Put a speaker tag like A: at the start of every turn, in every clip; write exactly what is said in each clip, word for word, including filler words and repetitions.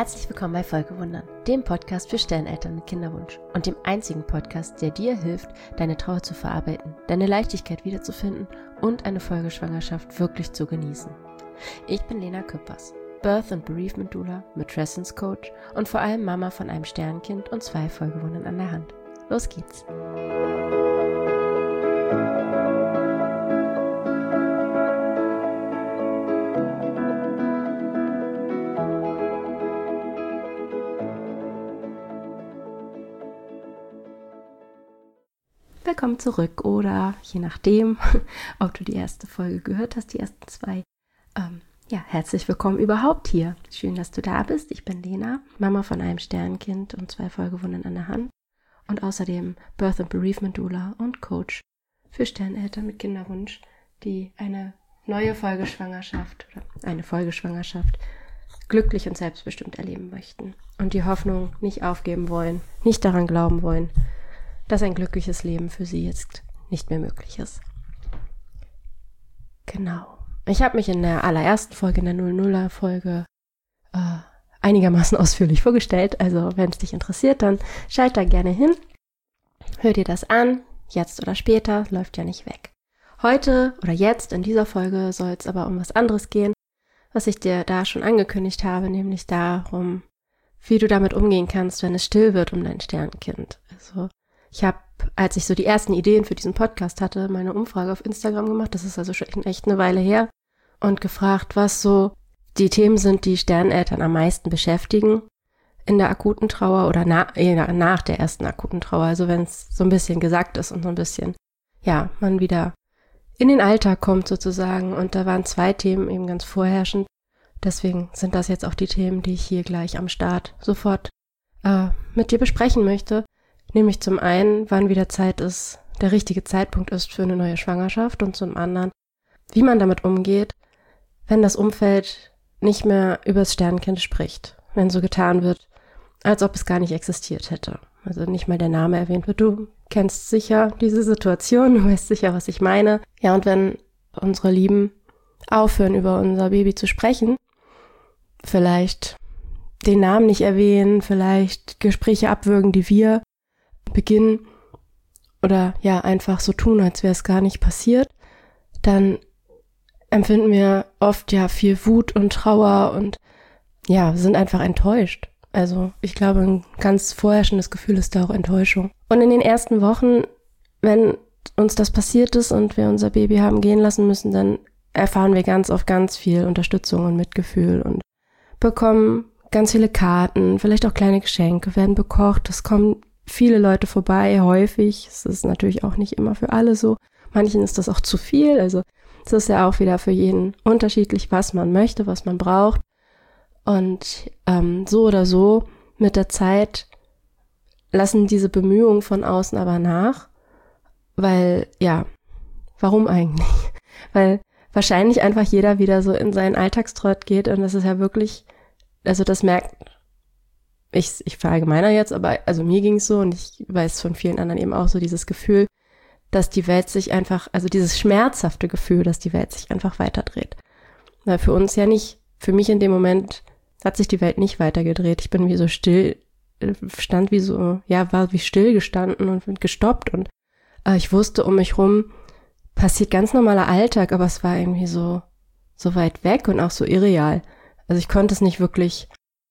A: Herzlich willkommen bei Folgewundern, dem Podcast für Sterneltern mit Kinderwunsch und dem einzigen Podcast, der dir hilft, deine Trauer zu verarbeiten, deine Leichtigkeit wiederzufinden und eine Folgeschwangerschaft wirklich zu genießen. Ich bin Lena Küppers, Birth- und Bereavement Doula, Matrescence Coach und vor allem Mama von einem Sternkind und zwei Folgewundern an der Hand. Los geht's! Willkommen zurück oder je nachdem, ob du die erste Folge gehört hast, die ersten zwei. Ähm, ja, herzlich willkommen überhaupt hier. Schön, dass du da bist. Ich bin Lena, Mama von einem Sternkind und zwei Folgewundern an der Hand und außerdem Birth- und Bereavement Doula und Coach für Sterneltern mit Kinderwunsch, die eine neue Folgeschwangerschaft oder eine Folgeschwangerschaft glücklich und selbstbestimmt erleben möchten und die Hoffnung nicht aufgeben wollen, nicht daran glauben wollen, dass ein glückliches Leben für sie jetzt nicht mehr möglich ist. Genau. Ich habe mich in der allerersten Folge, in der null nuller Folge, äh, einigermaßen ausführlich vorgestellt. Also wenn es dich interessiert, dann schalt da gerne hin. Hör dir das an, jetzt oder später, läuft ja nicht weg. Heute oder jetzt in dieser Folge soll es aber um was anderes gehen, was ich dir da schon angekündigt habe, nämlich darum, wie du damit umgehen kannst, wenn es still wird um dein Sternkind. Also ich habe, als ich so die ersten Ideen für diesen Podcast hatte, meine Umfrage auf Instagram gemacht, das ist also schon echt eine Weile her, und gefragt, was so die Themen sind, die Sterneltern am meisten beschäftigen in der akuten Trauer oder na, eher nach der ersten akuten Trauer, also wenn es so ein bisschen gesagt ist und so ein bisschen, ja, man wieder in den Alltag kommt sozusagen, und da waren zwei Themen eben ganz vorherrschend, deswegen sind das jetzt auch die Themen, die ich hier gleich am Start sofort äh, mit dir besprechen möchte. Nämlich zum einen, wann wieder Zeit ist, der richtige Zeitpunkt ist für eine neue Schwangerschaft, und zum anderen, wie man damit umgeht, wenn das Umfeld nicht mehr über das Sternkind spricht, wenn so getan wird, als ob es gar nicht existiert hätte. Also nicht mal der Name erwähnt wird. Du kennst sicher diese Situation, du weißt sicher, was ich meine. Ja, und wenn unsere Lieben aufhören, über unser Baby zu sprechen, vielleicht den Namen nicht erwähnen, vielleicht Gespräche abwürgen, die wir beginnen oder ja einfach so tun, als wäre es gar nicht passiert, dann empfinden wir oft ja viel Wut und Trauer und ja, sind einfach enttäuscht. Also ich glaube, ein ganz vorherrschendes Gefühl ist da auch Enttäuschung. Und in den ersten Wochen, wenn uns das passiert ist und wir unser Baby haben gehen lassen müssen, dann erfahren wir ganz oft ganz viel Unterstützung und Mitgefühl und bekommen ganz viele Karten, vielleicht auch kleine Geschenke, werden bekocht, es kommen viele Leute vorbei, häufig. Es ist natürlich auch nicht immer für alle so. Manchen ist das auch zu viel. Also es ist ja auch wieder für jeden unterschiedlich, was man möchte, was man braucht. Und ähm, so oder so mit der Zeit lassen diese Bemühungen von außen aber nach. Weil, ja, warum eigentlich? Weil wahrscheinlich einfach jeder wieder so in seinen Alltagstrott geht, und das ist ja wirklich, also das merkt Ich, ich verallgemeiner jetzt, aber also mir ging es so, und ich weiß von vielen anderen eben auch so dieses Gefühl, dass die Welt sich einfach, also dieses schmerzhafte Gefühl, dass die Welt sich einfach weiterdreht. Weil für uns ja nicht, für mich in dem Moment hat sich die Welt nicht weitergedreht. Ich bin wie so still, stand wie so, ja, war wie still gestanden und gestoppt, und äh, ich wusste, um mich rum passiert ganz normaler Alltag, aber es war irgendwie so, so weit weg und auch so irreal. Also ich konnte es nicht wirklich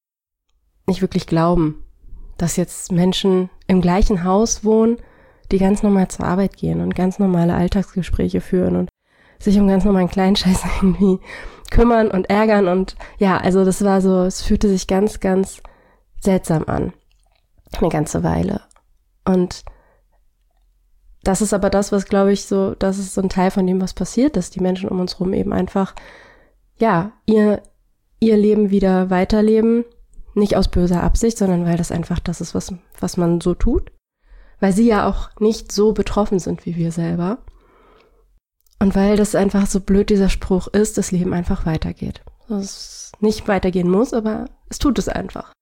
A: nicht wirklich glauben, dass jetzt Menschen im gleichen Haus wohnen, die ganz normal zur Arbeit gehen und ganz normale Alltagsgespräche führen und sich um ganz normalen Kleinscheiß irgendwie kümmern und ärgern, und ja, also das war so, es fühlte sich ganz, ganz seltsam an, eine ganze Weile. Und das ist aber das, was, glaube ich, so, das ist so ein Teil von dem, was passiert ist, die Menschen um uns rum eben einfach, ja, ihr, ihr Leben wieder weiterleben, nicht aus böser Absicht, sondern weil das einfach das ist, was, was man so tut. Weil sie ja auch nicht so betroffen sind wie wir selber. Und weil das einfach so blöd dieser Spruch ist, das Leben einfach weitergeht. Dass es nicht weitergehen muss, aber es tut es einfach.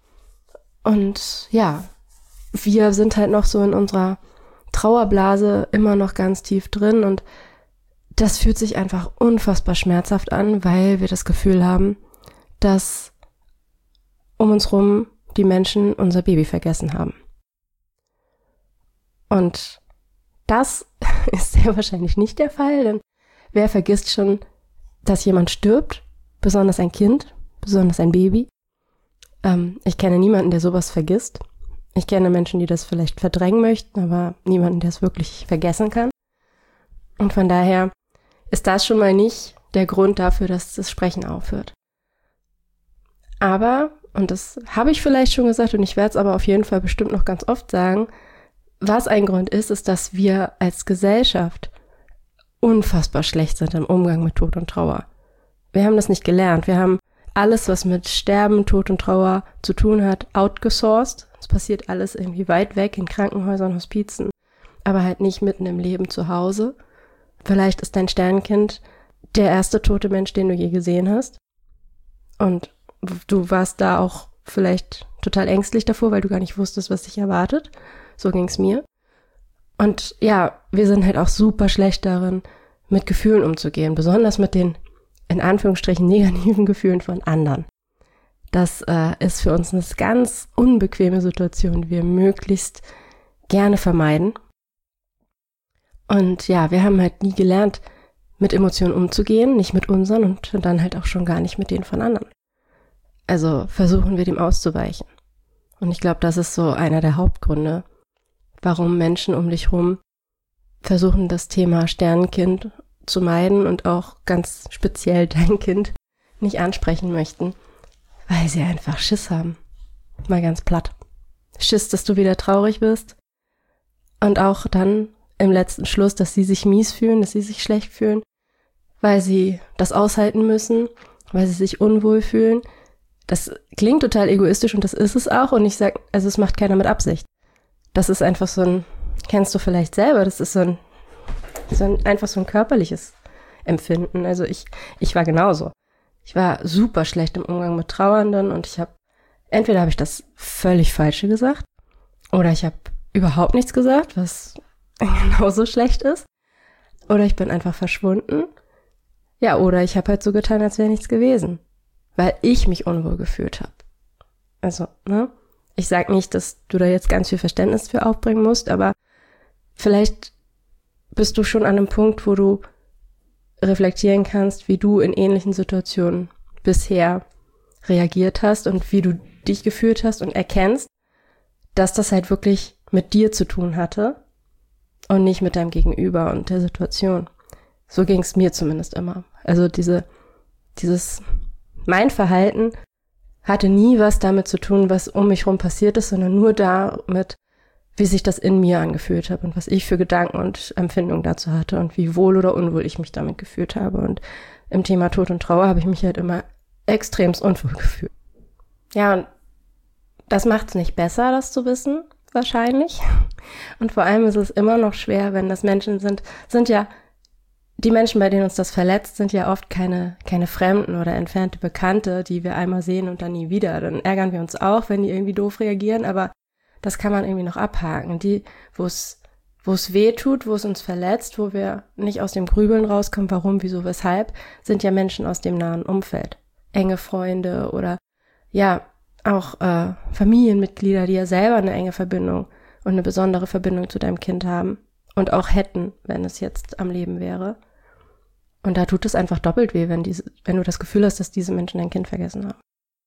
A: Und ja, wir sind halt noch so in unserer Trauerblase immer noch ganz tief drin, und das fühlt sich einfach unfassbar schmerzhaft an, weil wir das Gefühl haben, dass um uns rum die Menschen unser Baby vergessen haben. Und das ist sehr wahrscheinlich nicht der Fall, denn wer vergisst schon, dass jemand stirbt, besonders ein Kind, besonders ein Baby? Ähm, ich kenne niemanden, der sowas vergisst. Ich kenne Menschen, die das vielleicht verdrängen möchten, aber niemanden, der es wirklich vergessen kann. Und von daher ist das schon mal nicht der Grund dafür, dass das Sprechen aufhört. Aber, und das habe ich vielleicht schon gesagt und ich werde es aber auf jeden Fall bestimmt noch ganz oft sagen, was ein Grund ist, ist, dass wir als Gesellschaft unfassbar schlecht sind im Umgang mit Tod und Trauer. Wir haben das nicht gelernt. Wir haben alles, was mit Sterben, Tod und Trauer zu tun hat, outgesourced. Es passiert alles irgendwie weit weg in Krankenhäusern, Hospizen, aber halt nicht mitten im Leben zu Hause. Vielleicht ist dein Sternkind der erste tote Mensch, den du je gesehen hast. Und du warst da auch vielleicht total ängstlich davor, weil du gar nicht wusstest, was dich erwartet. So ging's mir. Und ja, wir sind halt auch super schlecht darin, mit Gefühlen umzugehen, besonders mit den, in Anführungsstrichen, negativen Gefühlen von anderen. Das äh, ist für uns eine ganz unbequeme Situation, die wir möglichst gerne vermeiden. Und ja, wir haben halt nie gelernt, mit Emotionen umzugehen, nicht mit unseren und dann halt auch schon gar nicht mit denen von anderen. Also versuchen wir dem auszuweichen. Und ich glaube, das ist so einer der Hauptgründe, warum Menschen um dich rum versuchen, das Thema Sternenkind zu meiden und auch ganz speziell dein Kind nicht ansprechen möchten, weil sie einfach Schiss haben. Mal ganz platt. Schiss, dass du wieder traurig wirst und auch dann im letzten Schluss, dass sie sich mies fühlen, dass sie sich schlecht fühlen, weil sie das aushalten müssen, weil sie sich unwohl fühlen. Das klingt total egoistisch und das ist es auch und ich sag, also es macht keiner mit Absicht. Das ist einfach so ein, kennst du vielleicht selber, das ist so ein, so ein einfach so ein körperliches Empfinden. Also ich, ich war genauso. Ich war super schlecht im Umgang mit Trauernden und ich habe, entweder habe ich das völlig Falsche gesagt oder ich habe überhaupt nichts gesagt, was genauso schlecht ist. Oder ich bin einfach verschwunden. Ja, oder ich habe halt so getan, als wäre nichts gewesen. Weil ich mich unwohl gefühlt habe. Also, ne? Ich sag nicht, dass du da jetzt ganz viel Verständnis für aufbringen musst, aber vielleicht bist du schon an einem Punkt, wo du reflektieren kannst, wie du in ähnlichen Situationen bisher reagiert hast und wie du dich gefühlt hast und erkennst, dass das halt wirklich mit dir zu tun hatte und nicht mit deinem Gegenüber und der Situation. So ging es mir zumindest immer. Also diese, dieses, mein Verhalten hatte nie was damit zu tun, was um mich rum passiert ist, sondern nur damit, wie sich das in mir angefühlt hat und was ich für Gedanken und Empfindungen dazu hatte und wie wohl oder unwohl ich mich damit gefühlt habe. Und im Thema Tod und Trauer habe ich mich halt immer extremst unwohl gefühlt. Ja, und das macht es nicht besser, das zu wissen, wahrscheinlich. Und vor allem ist es immer noch schwer, wenn das Menschen sind, sind ja, die Menschen, bei denen uns das verletzt, sind ja oft keine, keine Fremden oder entfernte Bekannte, die wir einmal sehen und dann nie wieder. Dann ärgern wir uns auch, wenn die irgendwie doof reagieren, aber das kann man irgendwie noch abhaken. Die, wo es, wo es weh tut, wo es uns verletzt, wo wir nicht aus dem Grübeln rauskommen, warum, wieso, weshalb, sind ja Menschen aus dem nahen Umfeld. Enge Freunde oder, ja, auch äh, Familienmitglieder, die ja selber eine enge Verbindung und eine besondere Verbindung zu deinem Kind haben und auch hätten, wenn es jetzt am Leben wäre. Und da tut es einfach doppelt weh, wenn, diese, wenn du das Gefühl hast, dass diese Menschen dein Kind vergessen haben.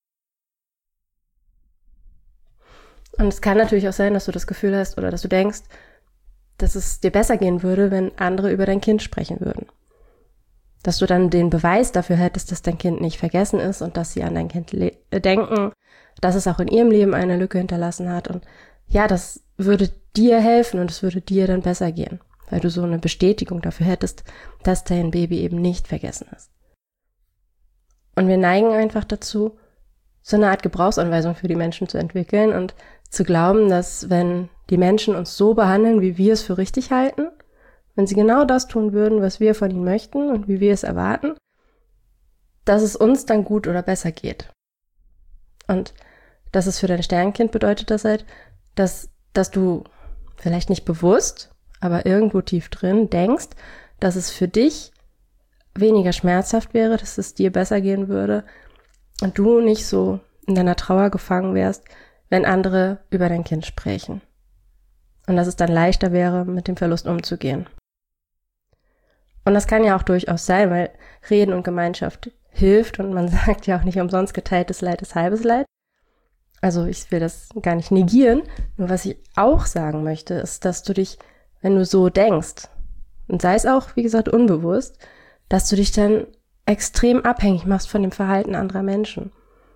A: Und es kann natürlich auch sein, dass du das Gefühl hast oder dass du denkst, dass es dir besser gehen würde, wenn andere über dein Kind sprechen würden. Dass du dann den Beweis dafür hättest, dass dein Kind nicht vergessen ist und dass sie an dein Kind le- denken, dass es auch in ihrem Leben eine Lücke hinterlassen hat. Und ja, das würde dir helfen und es würde dir dann besser gehen, weil du so eine Bestätigung dafür hättest, dass dein Baby eben nicht vergessen ist. Und wir neigen einfach dazu, so eine Art Gebrauchsanweisung für die Menschen zu entwickeln und zu glauben, dass wenn die Menschen uns so behandeln, wie wir es für richtig halten, wenn sie genau das tun würden, was wir von ihnen möchten und wie wir es erwarten, dass es uns dann gut oder besser geht. Und das ist für dein Sternkind bedeutet das halt, dass, dass du vielleicht nicht bewusst, aber irgendwo tief drin denkst, dass es für dich weniger schmerzhaft wäre, dass es dir besser gehen würde und du nicht so in deiner Trauer gefangen wärst, wenn andere über dein Kind sprechen. Und dass es dann leichter wäre, mit dem Verlust umzugehen. Und das kann ja auch durchaus sein, weil Reden und Gemeinschaft hilft und man sagt ja auch nicht umsonst, geteiltes Leid ist halbes Leid. Also ich will das gar nicht negieren, nur was ich auch sagen möchte, ist, dass du dich, wenn du so denkst, und sei es auch, wie gesagt, unbewusst, dass du dich dann extrem abhängig machst von dem Verhalten anderer Menschen.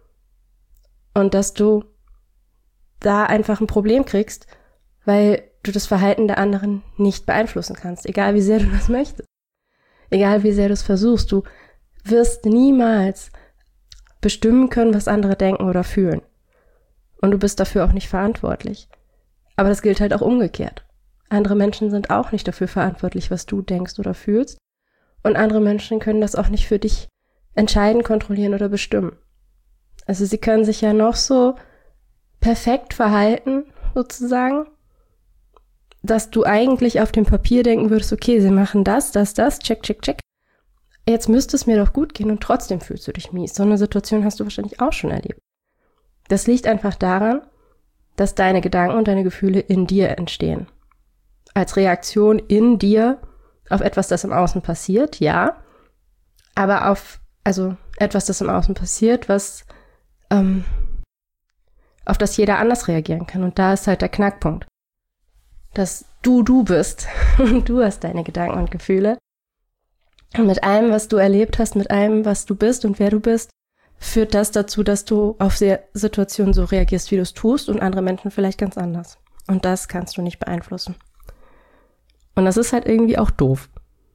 A: Und dass du da einfach ein Problem kriegst, weil du das Verhalten der anderen nicht beeinflussen kannst, egal wie sehr du das möchtest. Egal wie sehr du es versuchst, du wirst niemals bestimmen können, was andere denken oder fühlen. Und du bist dafür auch nicht verantwortlich. Aber das gilt halt auch umgekehrt. Andere Menschen sind auch nicht dafür verantwortlich, was du denkst oder fühlst. Und andere Menschen können das auch nicht für dich entscheiden, kontrollieren oder bestimmen. Also sie können sich ja noch so perfekt verhalten, sozusagen, dass du eigentlich auf dem Papier denken würdest, okay, sie machen das, das, das, check, check, check. Jetzt müsste es mir doch gut gehen und trotzdem fühlst du dich mies. So eine Situation hast du wahrscheinlich auch schon erlebt. Das liegt einfach daran, dass deine Gedanken und deine Gefühle in dir entstehen. Als Reaktion in dir auf etwas, das im Außen passiert, ja. Aber auf, also etwas, das im Außen passiert, was, ähm, auf das jeder anders reagieren kann. Und da ist halt der Knackpunkt. Dass du du bist. Du hast deine Gedanken und Gefühle. Und mit allem, was du erlebt hast, mit allem, was du bist und wer du bist, führt das dazu, dass du auf Situationen so reagierst, wie du es tust und andere Menschen vielleicht ganz anders. Und das kannst du nicht beeinflussen. Und das ist halt irgendwie auch doof.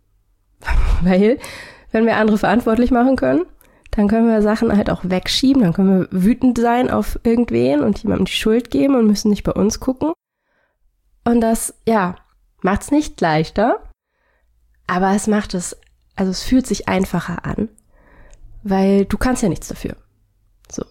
A: Weil, wenn wir andere verantwortlich machen können, dann können wir Sachen halt auch wegschieben, dann können wir wütend sein auf irgendwen und jemandem die Schuld geben und müssen nicht bei uns gucken. Und das, ja, macht's nicht leichter, aber es macht es, also es fühlt sich einfacher an, weil du kannst ja nichts dafür. So.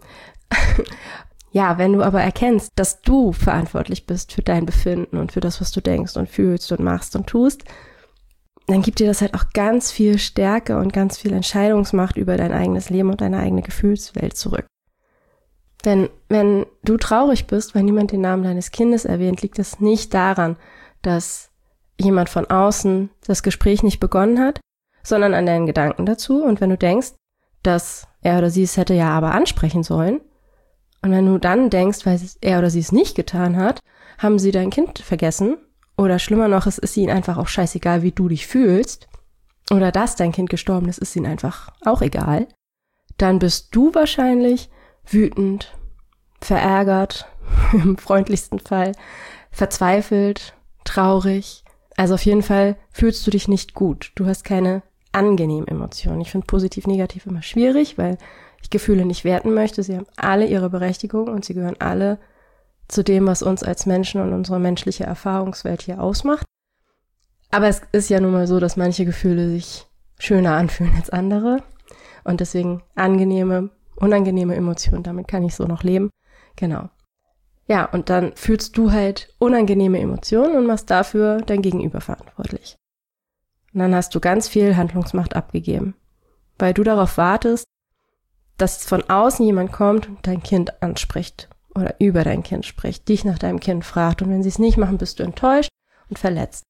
A: Ja, wenn du aber erkennst, dass du verantwortlich bist für dein Befinden und für das, was du denkst und fühlst und machst und tust, dann gibt dir das halt auch ganz viel Stärke und ganz viel Entscheidungsmacht über dein eigenes Leben und deine eigene Gefühlswelt zurück. Denn wenn du traurig bist, weil niemand den Namen deines Kindes erwähnt, liegt es nicht daran, dass jemand von außen das Gespräch nicht begonnen hat, sondern an deinen Gedanken dazu. Und wenn du denkst, dass er oder sie es hätte ja aber ansprechen sollen, und wenn du dann denkst, weil er oder sie es nicht getan hat, haben sie dein Kind vergessen, oder schlimmer noch, es ist ihnen einfach auch scheißegal, wie du dich fühlst, oder dass dein Kind gestorben ist, ist ihnen einfach auch egal, dann bist du wahrscheinlich wütend, verärgert, im freundlichsten Fall, verzweifelt, traurig. Also auf jeden Fall fühlst du dich nicht gut. Du hast keine angenehmen Emotionen. Ich finde positiv, negativ immer schwierig, weil ich Gefühle nicht werten möchte. Sie haben alle ihre Berechtigung und sie gehören alle zu dem, was uns als Menschen und unsere menschliche Erfahrungswelt hier ausmacht. Aber es ist ja nun mal so, dass manche Gefühle sich schöner anfühlen als andere und deswegen angenehme, unangenehme Emotionen, damit kann ich so noch leben. Genau. Ja, und dann fühlst du halt unangenehme Emotionen und machst dafür dein Gegenüber verantwortlich. Und dann hast du ganz viel Handlungsmacht abgegeben, weil du darauf wartest, dass von außen jemand kommt und dein Kind anspricht oder über dein Kind spricht, dich nach deinem Kind fragt. Und wenn sie es nicht machen, bist du enttäuscht und verletzt.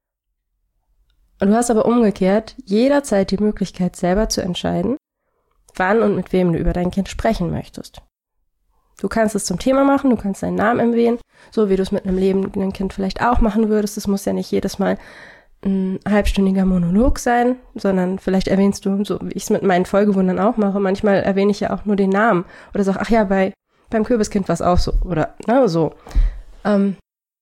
A: Und du hast aber umgekehrt jederzeit die Möglichkeit, selber zu entscheiden, wann und mit wem du über dein Kind sprechen möchtest. Du kannst es zum Thema machen, du kannst deinen Namen erwähnen, so wie du es mit einem lebenden Kind vielleicht auch machen würdest. Es muss ja nicht jedes Mal ein halbstündiger Monolog sein, sondern vielleicht erwähnst du, so wie ich es mit meinen Folgewundern auch mache, manchmal erwähne ich ja auch nur den Namen oder sag, ach ja, bei beim Kürbiskind war es auch so oder ne, so. Ähm,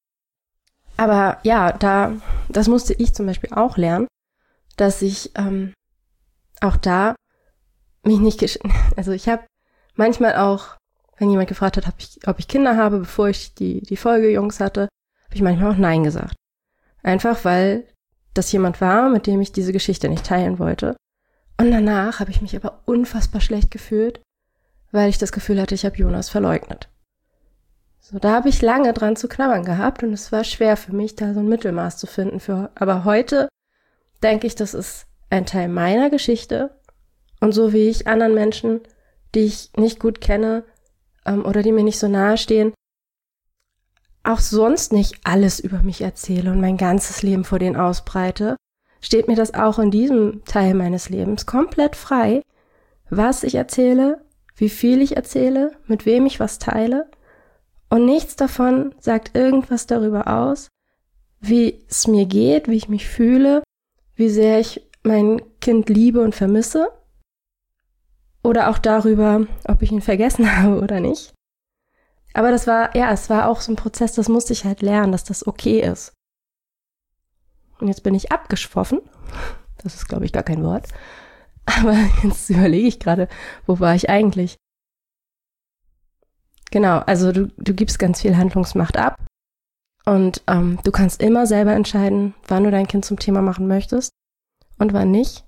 A: aber ja, da das musste ich zum Beispiel auch lernen, dass ich ähm, auch da mich nicht, gesch- also ich habe manchmal auch, wenn jemand gefragt hat, ob ich, ob ich Kinder habe, bevor ich die die Folge Jungs hatte, habe ich manchmal auch Nein gesagt. Einfach weil das jemand war, mit dem ich diese Geschichte nicht teilen wollte. Und danach habe ich mich aber unfassbar schlecht gefühlt, weil ich das Gefühl hatte, ich habe Jonas verleugnet. So, da habe ich lange dran zu knabbern gehabt und es war schwer für mich, da so ein Mittelmaß zu finden. Für, aber heute denke ich, das ist ein Teil meiner Geschichte und so wie ich anderen Menschen, die ich nicht gut kenne, ähm, oder die mir nicht so nahe stehen, auch sonst nicht alles über mich erzähle und mein ganzes Leben vor denen ausbreite, steht mir das auch in diesem Teil meines Lebens komplett frei, was ich erzähle, wie viel ich erzähle, mit wem ich was teile. Und nichts davon sagt irgendwas darüber aus, wie es mir geht, wie ich mich fühle, wie sehr ich mein Kind liebe und vermisse. Oder auch darüber, ob ich ihn vergessen habe oder nicht. Aber das war, ja, es war auch so ein Prozess, das musste ich halt lernen, dass das okay ist. Und jetzt bin ich abgeschwoffen. Das ist, glaube ich, gar kein Wort. Aber jetzt überlege ich gerade, wo war ich eigentlich? Genau, also du, du gibst ganz viel Handlungsmacht ab. Und ähm, du kannst immer selber entscheiden, wann du dein Kind zum Thema machen möchtest und wann nicht.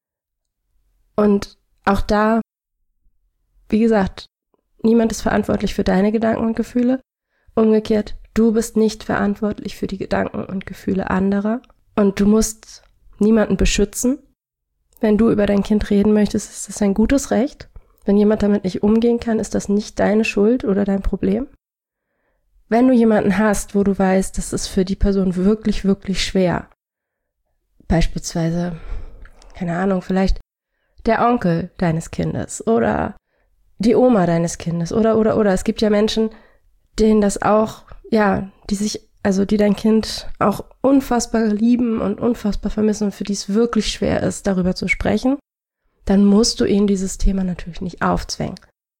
A: Und auch da, wie gesagt, niemand ist verantwortlich für deine Gedanken und Gefühle. Umgekehrt, du bist nicht verantwortlich für die Gedanken und Gefühle anderer. Und du musst niemanden beschützen. Wenn du über dein Kind reden möchtest, ist das ein gutes Recht. Wenn jemand damit nicht umgehen kann, ist das nicht deine Schuld oder dein Problem. Wenn du jemanden hast, wo du weißt, das ist für die Person wirklich, wirklich schwer, beispielsweise, keine Ahnung, vielleicht der Onkel deines Kindes oder die Oma deines Kindes oder, oder, oder. Es gibt ja Menschen, denen das auch, ja, die sich, also die dein Kind auch unfassbar lieben und unfassbar vermissen und für die es wirklich schwer ist, darüber zu sprechen. Dann musst du ihnen dieses Thema natürlich nicht aufzwängen.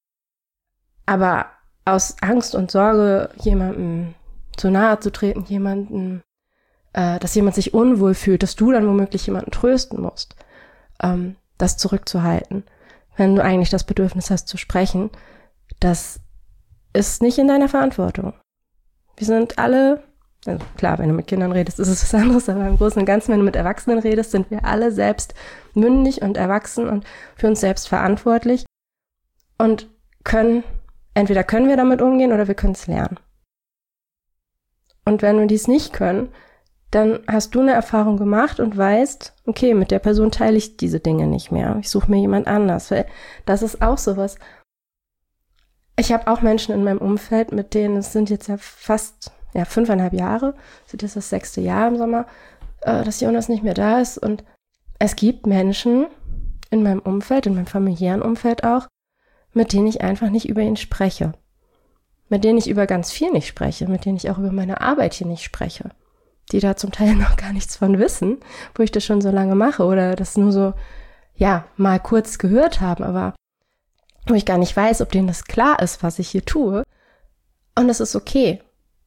A: Aber aus Angst und Sorge, jemandem zu nahe zu treten, jemanden, äh, dass jemand sich unwohl fühlt, dass du dann womöglich jemanden trösten musst, ähm, das zurückzuhalten, wenn du eigentlich das Bedürfnis hast zu sprechen, das ist nicht in deiner Verantwortung. Wir sind alle, also klar, wenn du mit Kindern redest, ist es was anderes, aber im Großen und Ganzen, wenn du mit Erwachsenen redest, sind wir alle selbst mündig und erwachsen und für uns selbst verantwortlich und können, entweder können wir damit umgehen oder wir können es lernen. Und wenn wir dies nicht können, dann hast du eine Erfahrung gemacht und weißt, okay, mit der Person teile ich diese Dinge nicht mehr. Ich suche mir jemand anders. Weil das ist auch sowas. Ich habe auch Menschen in meinem Umfeld, mit denen, es sind jetzt ja fast ja, fünfeinhalb Jahre, sind jetzt das sechste Jahr im Sommer, äh, dass Jonas nicht mehr da ist. Und es gibt Menschen in meinem Umfeld, in meinem familiären Umfeld auch, mit denen ich einfach nicht über ihn spreche. Mit denen ich über ganz viel nicht spreche, mit denen ich auch über meine Arbeit hier nicht spreche. Die da zum Teil noch gar nichts von wissen, wo ich das schon so lange mache oder das nur so, ja, mal kurz gehört haben, aber wo ich gar nicht weiß, ob denen das klar ist, was ich hier tue. Und es ist okay.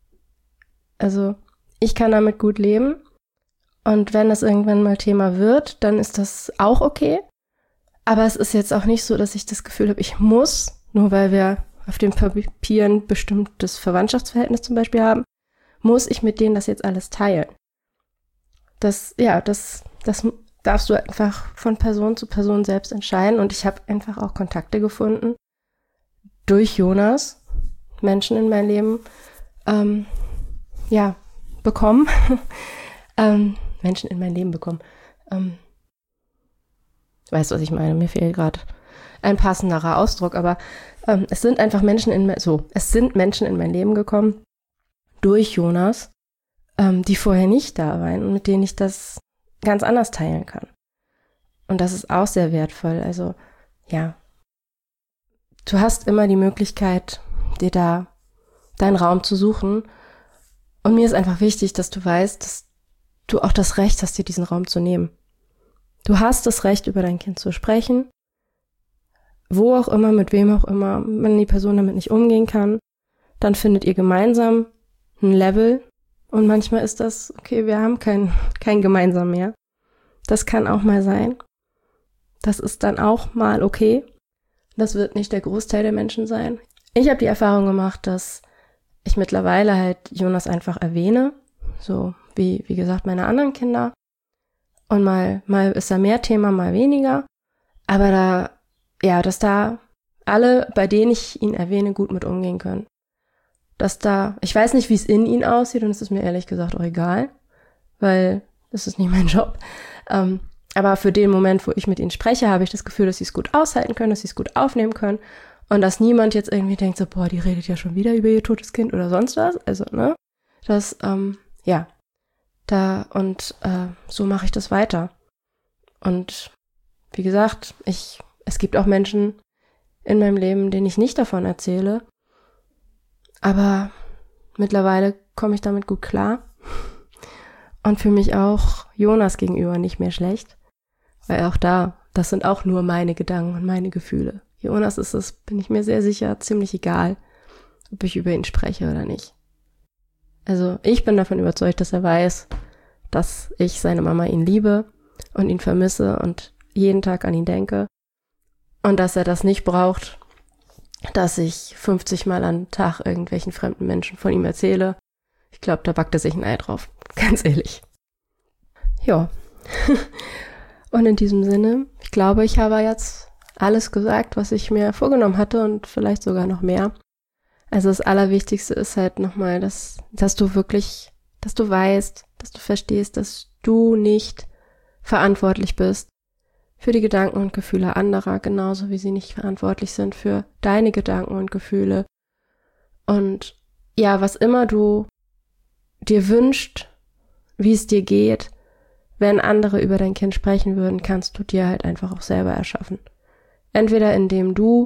A: Also ich kann damit gut leben und wenn das irgendwann mal Thema wird, dann ist das auch okay. Aber es ist jetzt auch nicht so, dass ich das Gefühl habe, ich muss, nur weil wir auf den Papieren ein bestimmtes Verwandtschaftsverhältnis zum Beispiel haben, muss ich mit denen das jetzt alles teilen. Das, ja, das, das darfst du einfach von Person zu Person selbst entscheiden. Und ich habe einfach auch Kontakte gefunden durch Jonas, Menschen in mein Leben, ähm, ja, bekommen. ähm, Menschen in mein Leben bekommen. Ähm, weißt du, was ich meine? Mir fehlt gerade ein passenderer Ausdruck, aber ähm, es sind einfach Menschen in mein, so, es sind Menschen in mein Leben gekommen, durch Jonas, ähm, die vorher nicht da waren und mit denen ich das ganz anders teilen kann. Und das ist auch sehr wertvoll. Also, ja, du hast immer die Möglichkeit, dir da deinen Raum zu suchen. Und mir ist einfach wichtig, dass du weißt, dass du auch das Recht hast, dir diesen Raum zu nehmen. Du hast das Recht, über dein Kind zu sprechen, wo auch immer, mit wem auch immer. Wenn die Person damit nicht umgehen kann, dann findet ihr gemeinsam ein Level und manchmal ist das, okay, wir haben kein, kein gemeinsam mehr. Das kann auch mal sein. Das ist dann auch mal okay. Das wird nicht der Großteil der Menschen sein. Ich habe die Erfahrung gemacht, dass ich mittlerweile halt Jonas einfach erwähne, so wie, wie gesagt, meine anderen Kinder. Und mal, mal ist da mehr Thema, mal weniger. Aber da, ja, dass da alle, bei denen ich ihn erwähne, gut mit umgehen können. Dass da, ich weiß nicht, wie es in ihnen aussieht und es ist mir ehrlich gesagt auch egal, weil das ist nicht mein Job. Ähm, aber für den Moment, wo ich mit ihnen spreche, habe ich das Gefühl, dass sie es gut aushalten können, dass sie es gut aufnehmen können Und dass niemand jetzt irgendwie denkt, so, boah, die redet ja schon wieder über ihr totes Kind oder sonst was. Also, ne? Das, ähm, ja. Da, und äh, so mache ich das weiter. Und wie gesagt, ich, es gibt auch Menschen in meinem Leben, denen ich nicht davon erzähle. Aber mittlerweile komme ich damit gut klar. Und fühle mich auch Jonas gegenüber nicht mehr schlecht. Weil auch da, das sind auch nur meine Gedanken und meine Gefühle. Jonas ist es, bin ich mir sehr sicher, ziemlich egal, ob ich über ihn spreche oder nicht. Also ich bin davon überzeugt, dass er weiß, dass ich seine Mama ihn liebe und ihn vermisse und jeden Tag an ihn denke. Und dass er das nicht braucht, dass ich fünfzig Mal am Tag irgendwelchen fremden Menschen von ihm erzähle. Ich glaube, da backt er sich ein Ei drauf. Ganz ehrlich. Ja. Und in diesem Sinne, ich glaube, ich habe jetzt alles gesagt, was ich mir vorgenommen hatte und vielleicht sogar noch mehr. Also das Allerwichtigste ist halt nochmal, dass, dass du wirklich, dass du weißt, dass du verstehst, dass du nicht verantwortlich bist für die Gedanken und Gefühle anderer, genauso wie sie nicht verantwortlich sind für deine Gedanken und Gefühle. Und ja, was immer du dir wünschst, wie es dir geht, wenn andere über dein Kind sprechen würden, kannst du dir halt einfach auch selber erschaffen. Entweder indem du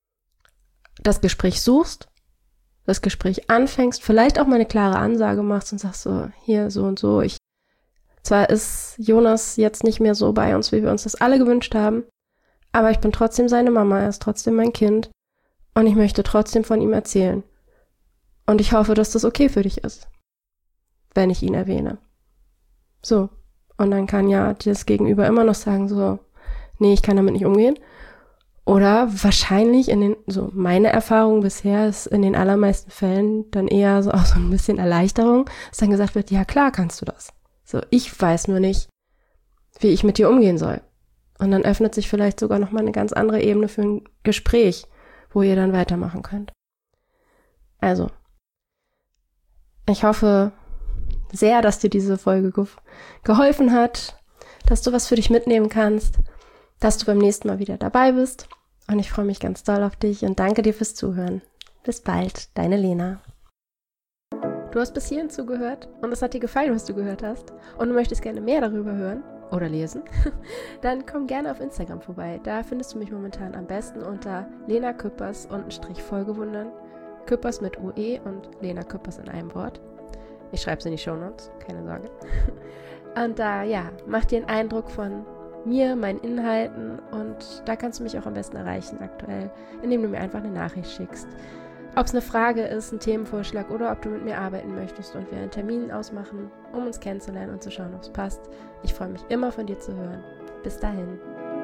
A: das Gespräch suchst, das Gespräch anfängst, vielleicht auch mal eine klare Ansage machst und sagst so, hier so und so, ich, zwar ist Jonas jetzt nicht mehr so bei uns, wie wir uns das alle gewünscht haben, aber ich bin trotzdem seine Mama, er ist trotzdem mein Kind und ich möchte trotzdem von ihm erzählen. Und ich hoffe, dass das okay für dich ist, wenn ich ihn erwähne. So, und dann kann ja das Gegenüber immer noch sagen so, nee, ich kann damit nicht umgehen. Oder wahrscheinlich in den, so meine Erfahrung bisher ist in den allermeisten Fällen dann eher so auch so ein bisschen Erleichterung, dass dann gesagt wird, ja klar kannst du das. So, ich weiß nur nicht, wie ich mit dir umgehen soll. Und dann öffnet sich vielleicht sogar nochmal eine ganz andere Ebene für ein Gespräch, wo ihr dann weitermachen könnt. Also, ich hoffe sehr, dass dir diese Folge ge- geholfen hat, dass du was für dich mitnehmen kannst, dass du beim nächsten Mal wieder dabei bist. Und ich freue mich ganz doll auf dich und danke dir fürs Zuhören. Bis bald, deine Lena. Du hast bis hierhin zugehört und es hat dir gefallen, was du gehört hast und du möchtest gerne mehr darüber hören oder lesen, dann komm gerne auf Instagram vorbei. Da findest du mich momentan am besten unter Lena Küppers untenstrich Folgewundern. Küppers mit O E und Lena Küppers in einem Wort. Ich schreibe es in die Shownotes, keine Sorge. Und da, ja, mach dir einen Eindruck von mir, meinen Inhalten und da kannst du mich auch am besten erreichen aktuell, indem du mir einfach eine Nachricht schickst. Ob es eine Frage ist, ein Themenvorschlag oder ob du mit mir arbeiten möchtest und wir einen Termin ausmachen, um uns kennenzulernen und zu schauen, ob es passt. Ich freue mich immer von dir zu hören. Bis dahin.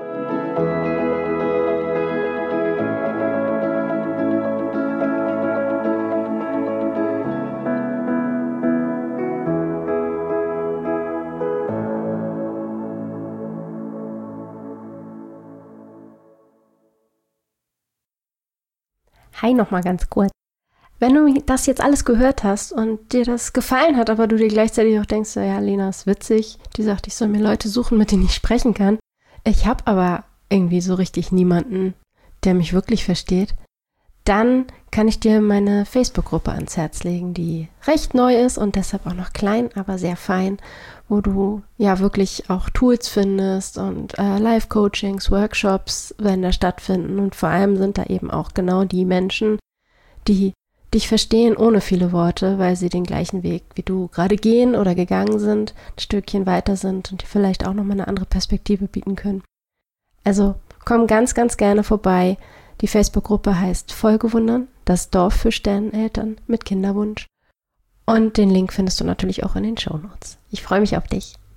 A: Hi, nochmal ganz kurz. Wenn du das jetzt alles gehört hast und dir das gefallen hat, aber du dir gleichzeitig auch denkst, ja, Lena ist witzig, die sagt, ich soll mir Leute suchen, mit denen ich sprechen kann. Ich habe aber irgendwie so richtig niemanden, der mich wirklich versteht. Dann kann ich dir meine Facebook-Gruppe ans Herz legen, die recht neu ist und deshalb auch noch klein, aber sehr fein, wo du ja wirklich auch Tools findest und äh, Live-Coachings, Workshops werden da stattfinden und vor allem sind da eben auch genau die Menschen, die dich verstehen ohne viele Worte, weil sie den gleichen Weg wie du gerade gehen oder gegangen sind, ein Stückchen weiter sind und dir vielleicht auch nochmal eine andere Perspektive bieten können. Also komm ganz, ganz gerne vorbei. Die Facebook-Gruppe heißt Folgewundern, das Dorf für Sterneneltern mit Kinderwunsch. Und den Link findest du natürlich auch in den Shownotes. Ich freue mich auf dich.